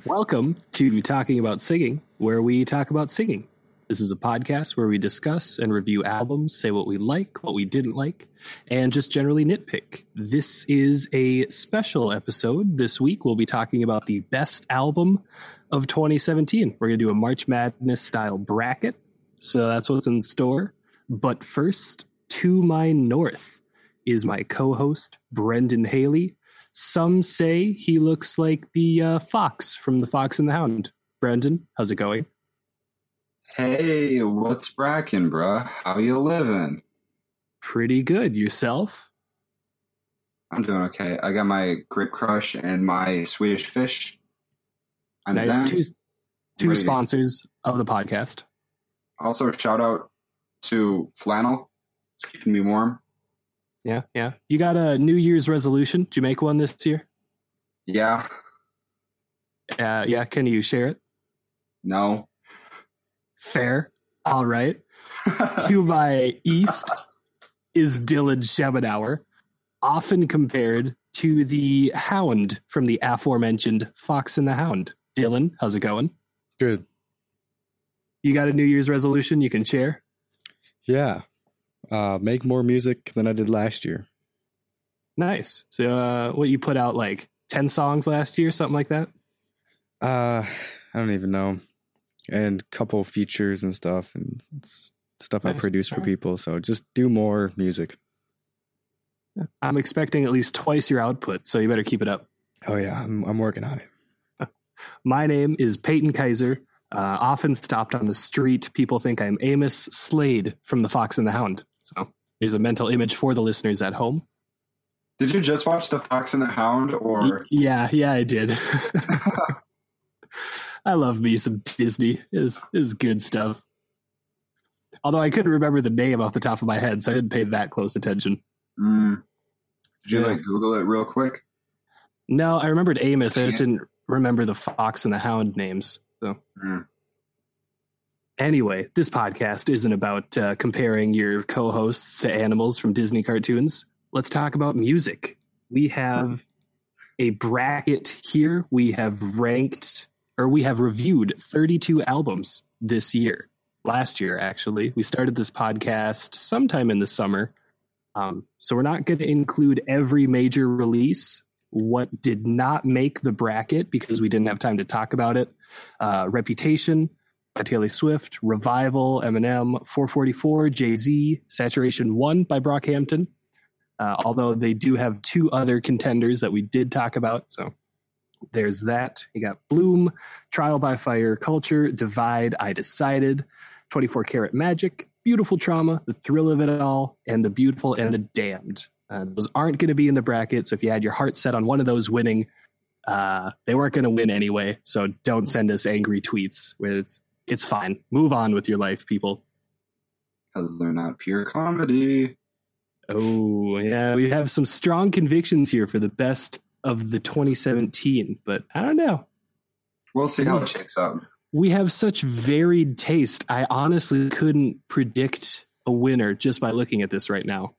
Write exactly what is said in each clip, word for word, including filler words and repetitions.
Welcome to Talking About Singing, where we talk about singing. This is a podcast where we discuss and review albums, say what we like, what we didn't like, and just generally nitpick. This is a special episode. This week we'll be talking about the best album of twenty seventeen. We're going to do a March Madness style bracket, so that's what's in store. But first, to my north is my co-host, Brendan Haley. Some say he looks like the uh, fox from The Fox and the Hound. Brendan, how's it going? Hey, what's brackin', bruh? How you living? Pretty good. Yourself? I'm doing okay. I got my Grip Crush and my Swedish Fish. I'm nice. zen. Two, two Ready. sponsors of the podcast. Also, shout out to Flannel. It's keeping me warm. Yeah, yeah. You got a New Year's resolution? Did you make one this year? Yeah. Uh, yeah, can you share it? No. Fair. All right. To my east is Dylan Schemenauer, often compared to the Hound from the aforementioned Fox and the Hound. Dylan, how's it going? Good. You got a New Year's resolution you can share? Yeah. Uh, make more music than I did last year. Nice. So uh, what, you put out like ten songs last year, something like that? Uh, I don't even know. And a couple features and stuff and s- stuff Nice. I produce for Alright. people. So just do more music. I'm expecting at least twice your output, so you better keep it up. Oh yeah, I'm, I'm working on it. My name is Peyton Kaiser. Uh, often stopped on the street, people think I'm Amos Slade from The Fox and the Hound. So there's a mental image for the listeners at home. Did you just watch The Fox and the Hound, Y- or... yeah, yeah, I did. I love me some Disney. Is is good stuff. Although I couldn't remember the name off the top of my head, so I didn't pay that close attention. Mm. Did you, Yeah. like, Google it real quick? No, I remembered Amos. I just didn't remember the Fox and the Hound names. So Mm. anyway, this podcast isn't about uh, comparing your co-hosts to animals from Disney cartoons. Let's talk about music. We have a bracket here. We have ranked, or we have reviewed thirty-two albums this year. Last year, actually. We started this podcast sometime in the summer. Um, so we're not going to include every major release. What did not make the bracket, because we didn't have time to talk about it, uh, Reputation by Taylor Swift, Revival, Eminem, four forty-four, Jay-Z, Saturation one by Brockhampton. Uh, although they do have two other contenders that we did talk about. So there's that. You got Bloom, Trial by Fire, Culture, Divide, I Decided, twenty-four Karat Magic, Beautiful Trauma, The Thrill of It All, and The Beautiful and the Damned. Uh, those aren't going to be in the bracket, so if you had your heart set on one of those winning, uh, they weren't going to win anyway, so don't send us angry tweets. It's, it's fine. Move on with your life, people. Because they're not pure comedy. Oh, yeah, we have some strong convictions here for the best of the twenty seventeen, but I don't know. We'll see how it shakes out. We have such varied taste. I honestly couldn't predict a winner just by looking at this right now.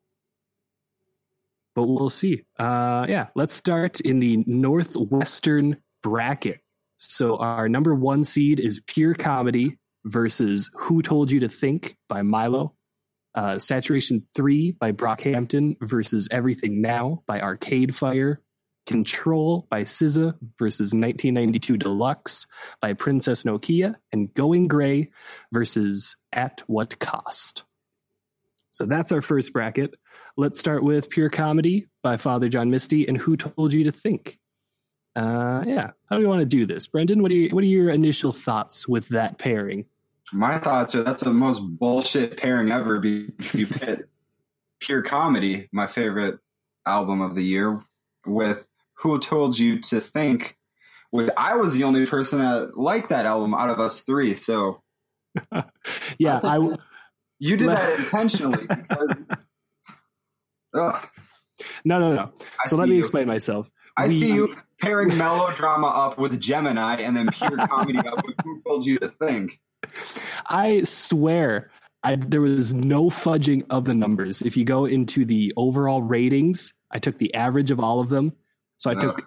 But we'll see. Uh, yeah, let's start in the Northwestern bracket. So our number one seed is Pure Comedy versus Who Told You to Think by Milo. Uh, Saturation three by Brockhampton versus Everything Now by Arcade Fire. Control by S Z A versus nineteen ninety-two Deluxe by Princess Nokia. And Going Gray versus At What Cost. So that's our first bracket. Let's start with Pure Comedy by Father John Misty and Who Told You to Think. Uh, yeah, how do we want to do this? Brendan, what are, you, what are your initial thoughts with that pairing? My thoughts are that's the most bullshit pairing ever. Be you pit Pure Comedy, my favorite album of the year, with Who Told You to Think. With I was the only person that liked that album out of us three. So yeah, I, I you did that intentionally because. Ugh, no, no, no. I So let see me you. explain myself. I We- see you pairing melodrama up with Gemini and then Pure Comedy up with Who Told You to Think. I swear, I, there was no fudging of the numbers. If you go into the overall ratings, I took the average of all of them. So I took Ugh.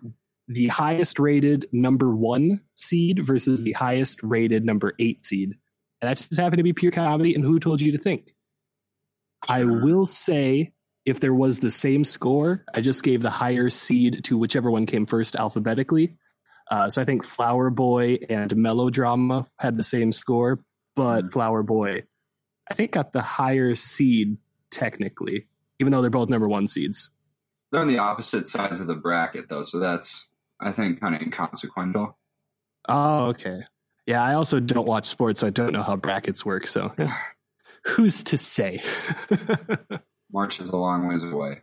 the highest rated number one seed versus the highest rated number eight seed. And that just happened to be Pure Comedy and Who Told You to Think. Sure. I will say, if there was the same score, I just gave the higher seed to whichever one came first alphabetically. Uh, so I think Flower Boy and Melodrama had the same score, but mm. Flower Boy, I think, got the higher seed technically, even though they're both number one seeds. They're on the opposite sides of the bracket, though, so that's, I think, kind of inconsequential. Oh, okay. Yeah, I also don't watch sports, so I don't know how brackets work, so who's to say? March is a long ways away.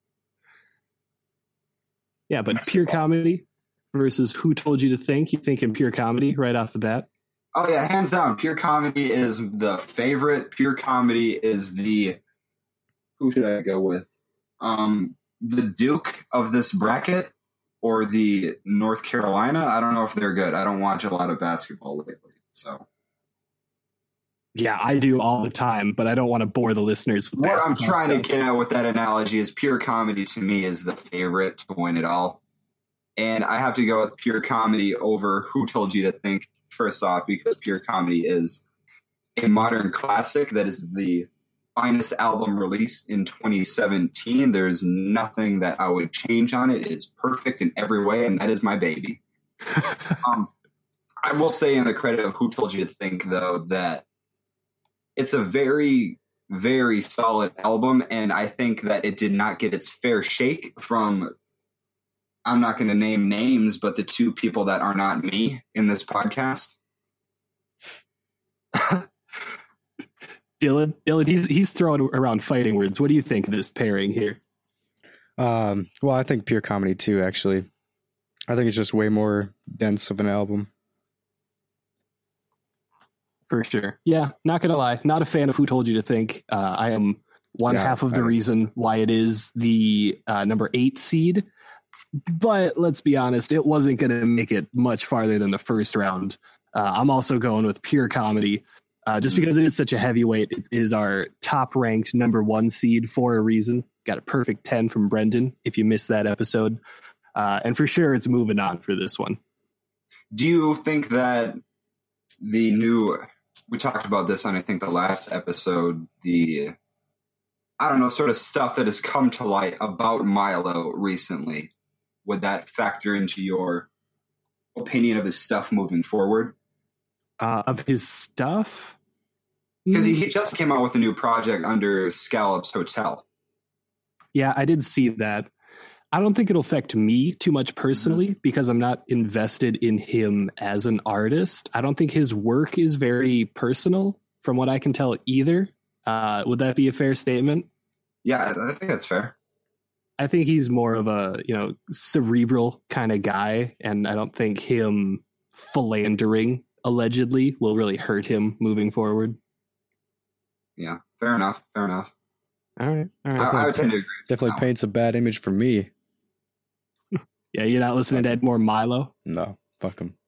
Yeah, but Pure Comedy versus Who Told You to Think? You thinking Pure Comedy right off the bat? Oh, yeah, hands down. Pure Comedy is the favorite. Pure Comedy is the... Who should I go with? Um, the Duke of this bracket or the North Carolina? I don't know if they're good. I don't watch a lot of basketball lately, so... Yeah, I do all the time, but I don't want to bore the listeners with that. What I'm trying stuff. to get at with that analogy is Pure Comedy to me is the favorite to win it all. And I have to go with Pure Comedy over Who Told You to Think, first off, because Pure Comedy is a modern classic that is the finest album released in twenty seventeen. There's nothing that I would change on it. It is perfect in every way, and that is my baby. um, I will say in the credit of Who Told You to Think, though, that it's a very, very solid album, and I think that it did not get its fair shake from, I'm not going to name names, but the two people that are not me in this podcast. Dylan, Dylan, he's he's throwing around fighting words. What do you think of this pairing here? Um, well, I think Pure Comedy too, actually. I think it's just way more dense of an album. For sure. Yeah, not going to lie. Not a fan of Who Told You to Think. Uh, I am one yeah, half of the I reason why it is the uh, number eight seed. But let's be honest, it wasn't going to make it much farther than the first round. Uh, I'm also going with Pure Comedy. Uh, just because it is such a heavyweight, it is our top-ranked number one seed for a reason. Got a perfect ten from Brendan, if you missed that episode. Uh, and for sure, it's moving on for this one. Do you think that the new... We talked about this on, I think, the last episode, the, I don't know, sort of stuff that has come to light about Milo recently. Would that factor into your opinion of his stuff moving forward? Uh, of his stuff? Because he, he just came out with a new project under Scallops Hotel. Yeah, I did see that. I don't think it'll affect me too much personally mm-hmm. because I'm not invested in him as an artist. I don't think his work is very personal from what I can tell either. Uh, would that be a fair statement? Yeah, I think that's fair. I think he's more of a, you know, cerebral kind of guy, and I don't think him philandering allegedly will really hurt him moving forward. Yeah, fair enough. Fair enough. All right. All right. I, I would tend to agree. Definitely paints a bad image for me. Yeah, you're not listening to Ed More Milo? No, fuck him.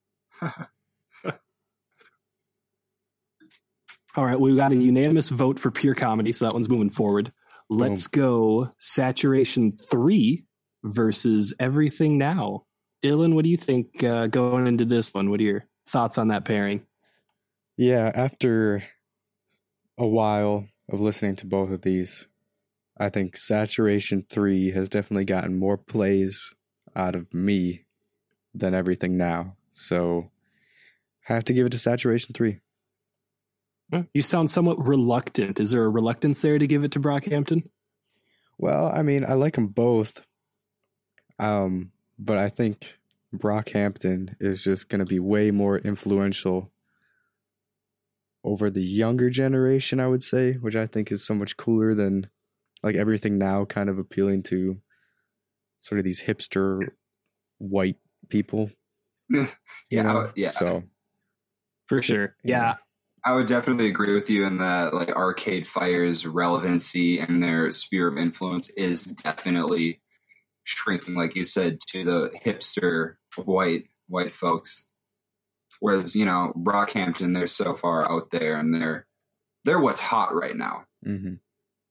All right, we got a unanimous vote for Pure Comedy, so that one's moving forward. Let's Boom. go Saturation three versus Everything Now. Dylan, what do you think uh, going into this one? What are your thoughts on that pairing? Yeah, after a while of listening to both of these, I think Saturation three has definitely gotten more plays out of me than Everything Now. So I have to give it to Saturation three. You sound somewhat reluctant. Is there a reluctance there to give it to Brockhampton? Well, I mean, I like them both. Um, but I think Brockhampton is just going to be way more influential over the younger generation, I would say, which I think is so much cooler than like Everything Now, kind of appealing to sort of these hipster white people. yeah, know? yeah. So for sure, yeah. I would definitely agree with you in that, like, Arcade Fire's relevancy and their sphere of influence is definitely shrinking, like you said, to the hipster white white folks. Whereas, you know, Brockhampton, they're so far out there, and they're they're what's hot right now. Mm-hmm.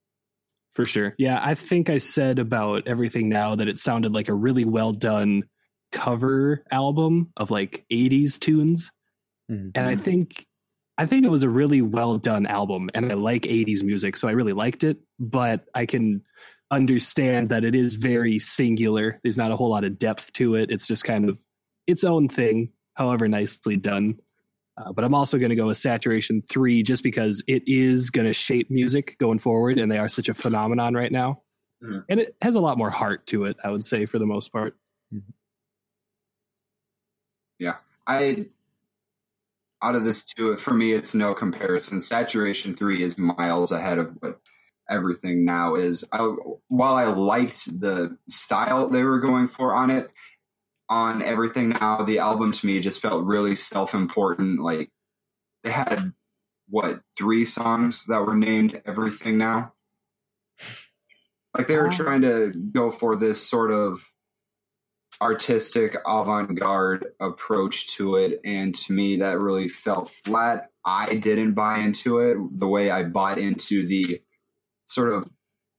For sure. Yeah, I think I said about Everything Now that it sounded like a really well done cover album of like eighties tunes. Mhm. And I think I think it was a really well done album, and I like eighties music, so I really liked it, but I can understand that it is very singular. There's not a whole lot of depth to it. It's just kind of its own thing, however nicely done. Uh, but I'm also going to go with Saturation three just because it is going to shape music going forward, and they are such a phenomenon right now. Mm. And it has a lot more heart to it, I would say, for the most part. Yeah. I, out of this two, for me, it's no comparison. Saturation three is miles ahead of what everything now is. I, while I liked the style they were going for on it, on Everything Now, the album to me just felt really self-important. Like, they had, what, three songs that were named Everything Now? Like, they were trying to go for this sort of artistic avant-garde approach to it, and to me that really felt flat. I didn't buy into it the way I bought into the sort of,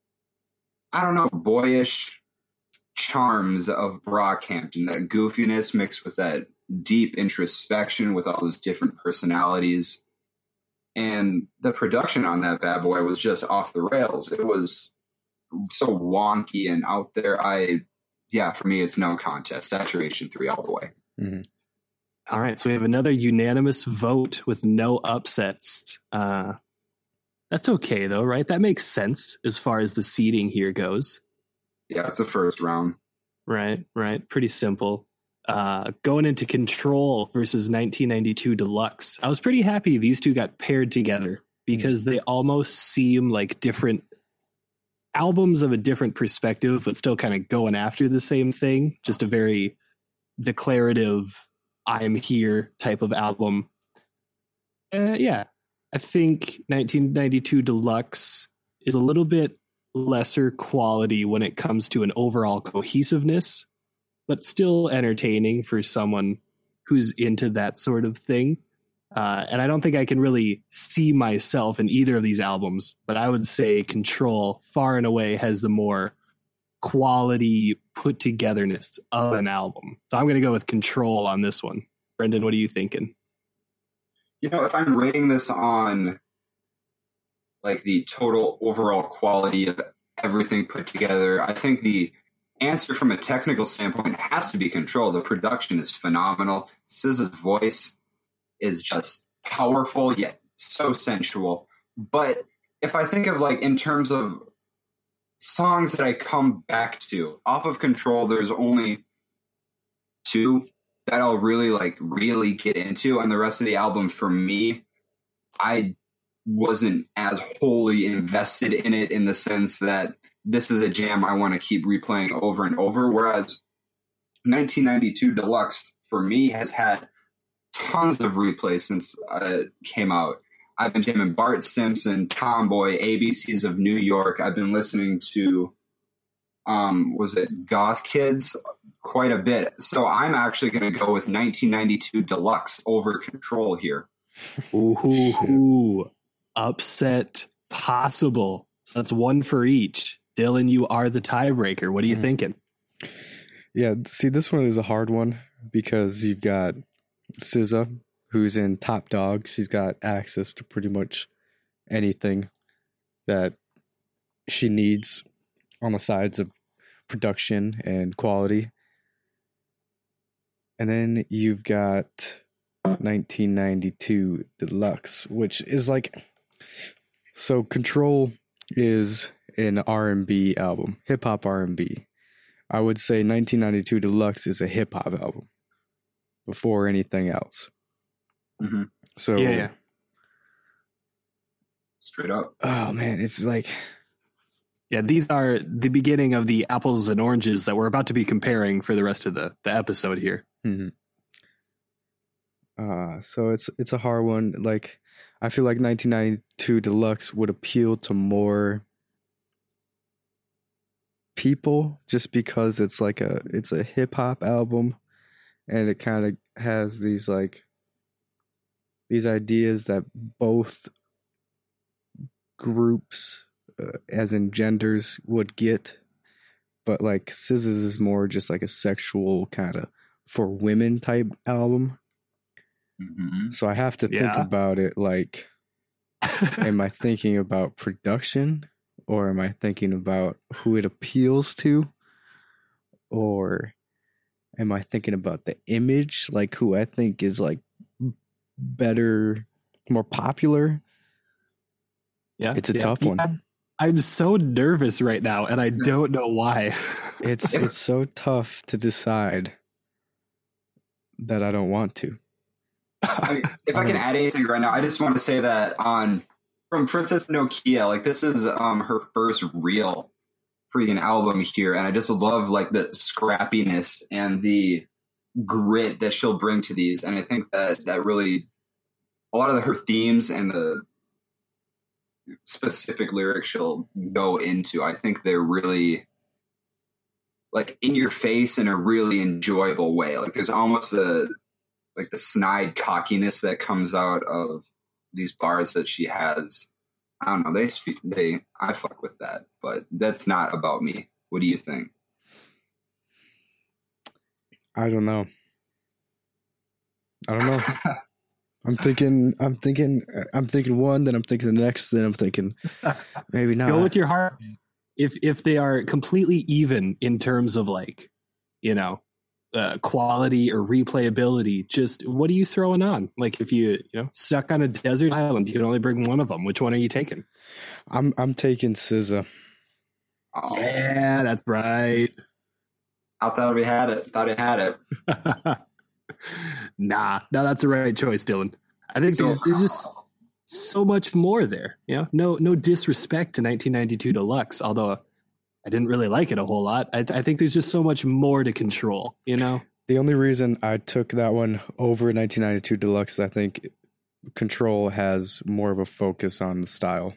I don't know, boyish charms of Brockhampton, that goofiness mixed with that deep introspection with all those different personalities. And the production on that bad boy was just off the rails. It was so wonky and out there. I yeah, for me, it's no contest. Saturation three all the way. Mm-hmm. All right, so we have another unanimous vote with no upsets. Uh, that's okay, though, right? That makes sense as far as the seeding here goes. Yeah, it's the first round. Right, right. Pretty simple. Uh, going into Control versus nineteen ninety-two Deluxe. I was pretty happy these two got paired together because they almost seem like different albums of a different perspective, but still kind of going after the same thing. Just a very declarative, I'm here type of album. Uh, yeah, I think nineteen ninety-two Deluxe is a little bit lesser quality when it comes to an overall cohesiveness, but still entertaining for someone who's into that sort of thing. Uh, and I don't think I can really see myself in either of these albums, but I would say Control far and away has the more quality put togetherness of an album. So I'm going to go with Control on this one. Brendan, what are you thinking? You know, if I'm rating this on like the total overall quality of everything put together, I think the answer from a technical standpoint has to be Control. The production is phenomenal. S Z A's voice is just powerful yet so sensual. But if I think of like in terms of songs that I come back to off of Control, there's only two that I'll really like really get into, and the rest of the album for me, I wasn't as wholly invested in it in the sense that this is a jam I want to keep replaying over and over. Whereas nineteen ninety-two Deluxe for me has had tons of replays since uh, it came out. I've been jamming Bart Simpson, Tomboy, A B Cs of New York. I've been listening to, um, was it Goth Kids quite a bit. So I'm actually going to go with nineteen ninety-two Deluxe over Control here. Ooh, ooh, ooh. Upset possible. So that's one for each. Dylan, you are the tiebreaker. What are you mm. thinking? Yeah, see, this one is a hard one because you've got S Z A, who's in Top Dog. She's got access to pretty much anything that she needs on the sides of production and quality. And then you've got nineteen ninety-two Deluxe, which is like, so Control is an R and B album, hip hop R and B. I would say nineteen ninety-two Deluxe is a hip hop album before anything else. Mm-hmm. So yeah, yeah, straight up. Oh man, it's like, yeah, these are the beginning of the apples and oranges that we're about to be comparing for the rest of the, the episode here. Mm-hmm. Uh, so it's it's a hard one. Like, I feel like nineteen ninety-two Deluxe would appeal to more people just because it's like a it's a hip hop album, and it kind of has these like these ideas that both groups, uh, as in genders, would get, but like S Z A's is more just like a sexual kind of for women type album. Mm-hmm. So I have to think Yeah. about it like, am I thinking about production, or am I thinking about who it appeals to, or am I thinking about the image, like who I think is like better, more popular? Yeah, It's a yeah. tough one. I'm, I'm so nervous right now, and I don't know why. It's it's so tough to decide that I don't want to. I mean, if I can add anything right now, I just want to say that on from Princess Nokia, like this is um her first real freaking album here, and I just love like the scrappiness and the grit that she'll bring to these, and I think that that really a lot of her themes and the specific lyrics she'll go into, I think they're really like in your face in a really enjoyable way. Like there's almost a like the snide cockiness that comes out of these bars that she has. I don't know. They speak. They. I fuck with that, but that's not about me. What do you think? I don't know. I don't know. I'm thinking. I'm thinking. I'm thinking one. Then I'm thinking the next. Then I'm thinking maybe not. Go with your heart. If if they are completely even in terms of like, you know, uh, quality or replayability, just what are you throwing on? Like if you you know stuck on a desert island, you can only bring one of them. Which one are you taking? I'm I'm taking S Z A. Oh, Yeah, that's right. I thought we had it. Thought it had it. Nah, no, that's the right choice, Dylan. I think So- there's, there's just so much more there. You know, no no disrespect to nineteen ninety-two Deluxe, although I didn't really like it a whole lot. I, I think there's just so much more to control. You know. The only reason I took that one over nineteen ninety-two Deluxe, I think Control has more of a focus on the style.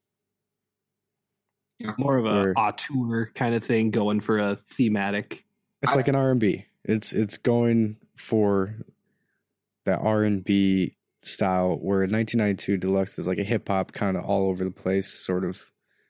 More of a Or- auteur kind of thing, going for a thematic. It's I- like an R and B. It's it's going for that R and B style, where nineteen ninety-two Deluxe is like a hip hop kind of all over the place, sort of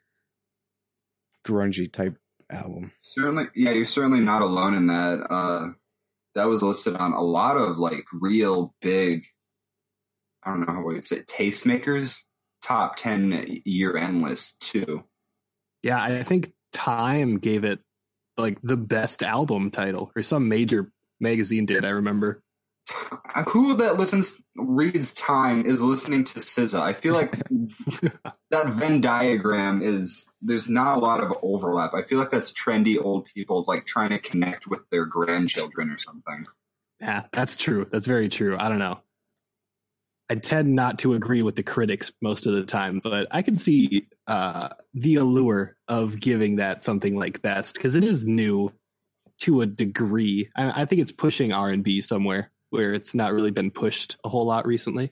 grungy type album. Certainly, yeah, you're certainly not alone in that. Uh, that was listed on a lot of like real big, I don't know how you say, tastemakers top ten year end list too. Yeah, I think Time gave it like the best album title, or some major magazine did. I remember. Who that listens reads Time is listening to S Z A. I feel like that Venn diagram is there's not a lot of overlap. I feel like that's trendy old people like trying to connect with their grandchildren or something. Yeah, that's true. That's very true. I don't know. I tend not to agree with the critics most of the time, but I can see uh, the allure of giving that something like best, because it is new to a degree. I, I think it's pushing R and B somewhere where it's not really been pushed a whole lot recently.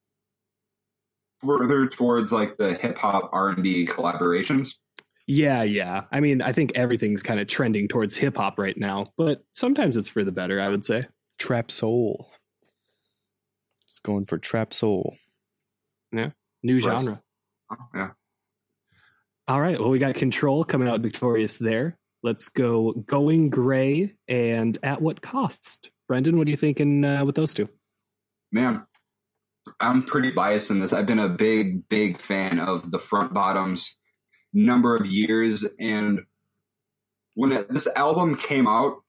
Further towards like the hip hop R and B collaborations. Yeah, yeah. I mean, I think everything's kind of trending towards hip hop right now, but sometimes it's for the better, I would say. Trap soul. It's going for trap soul. New Right. genre. Oh, yeah. All right. Well, we got Control coming out victorious there. Let's go Going Gray and At What Cost. Brendan, what are you thinking uh, with those two? Man, I'm pretty biased in this. I've been a big, big fan of the Front Bottoms number of years. And when it, this album came out,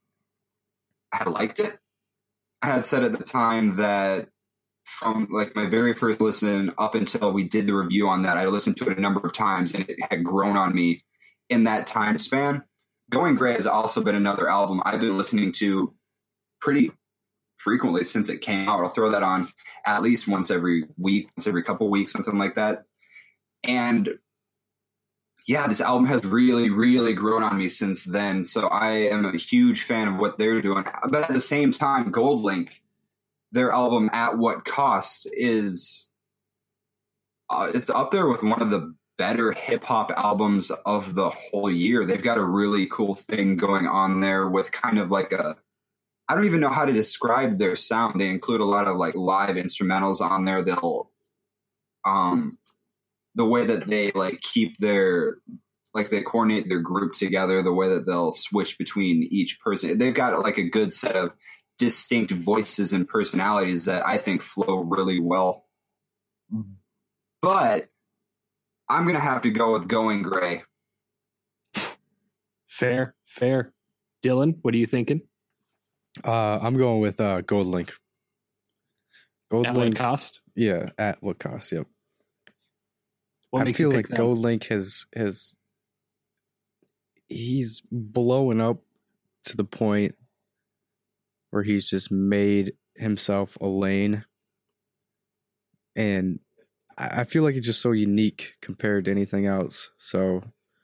I liked it. I had said at the time that from like my very first listen up until we did the review on that, I listened to it a number of times and it had grown on me in that time span. Going Gray has also been another album I've been listening to pretty frequently since it came out. I'll throw that on at least once every week, once every couple weeks, something like that. And yeah, this album has really, really grown on me since then. So I am a huge fan of what they're doing. But at the same time, Goldlink, their album At What Cost, is uh, it's up there with one of the better hip hop albums of the whole year. They've got a really cool thing going on there with kind of like a, I don't even know how to describe their sound. They include a lot of like live instrumentals on there. They'll, um, the way that they like keep their, like they coordinate their group together, the way that they'll switch between each person. They've got like a good set of distinct voices and personalities that I think flow really well. But I'm going to have to go with Going Gray. Fair, fair. Dylan, what are you thinking? Uh, I'm going with uh, Gold Link. Gold At what Link. cost? Yeah, at what cost? Yep. What I makes feel you like pick that? Gold Link has has he's blowing up to the point where he's just made himself a lane, and I I feel like it's just so unique compared to anything else. So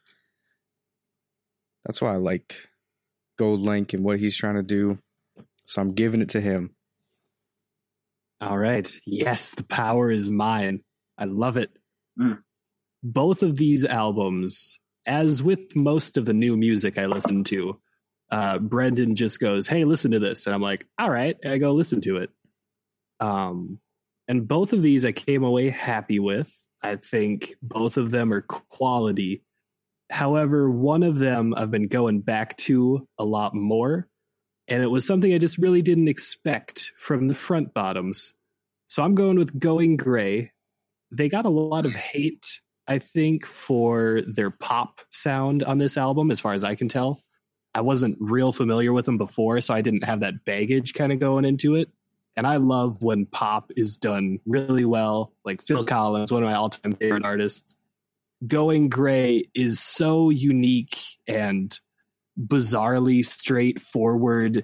that's why I like Gold Link and what he's trying to do. So I'm giving it to him. All right. Yes, the power is mine. I love it. Mm. Both of these albums, as with most of the new music I listen to, uh, Brendan just goes, "Hey, listen to this." And I'm like, all right, I go listen to it. Um, and both of these I came away happy with. I think both of them are quality. However, one of them I've been going back to a lot more. And it was something I just really didn't expect from the front bottoms. So I'm going with Going Gray. They got a lot of hate, I think, for their pop sound on this album, as far as I can tell. I wasn't real familiar with them before, so I didn't have that baggage kind of going into it. And I love when pop is done really well, like Phil Collins, one of my all-time favorite artists. Going Gray is so unique and bizarrely straightforward